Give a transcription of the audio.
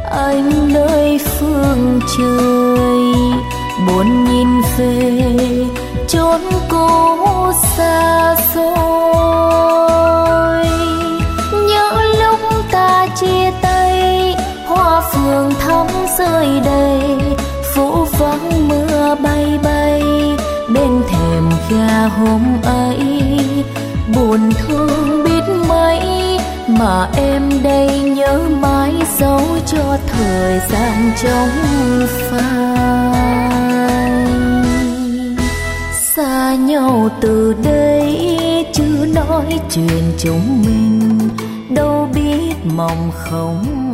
anh nơi phương trời, buồn nhìn về chốn cũ xa xôi. Nhớ lúc ta chia tay, hoa phượng thắm rơi đầy, phố vắng mưa bay bay bên thềm ga hôm ấy. Buồn thương biết mấy mà em đây nhớ mãi dấu cho thời gian trong phai. Xa nhau từ đây chứ nói chuyện chúng mình, đâu biết mong không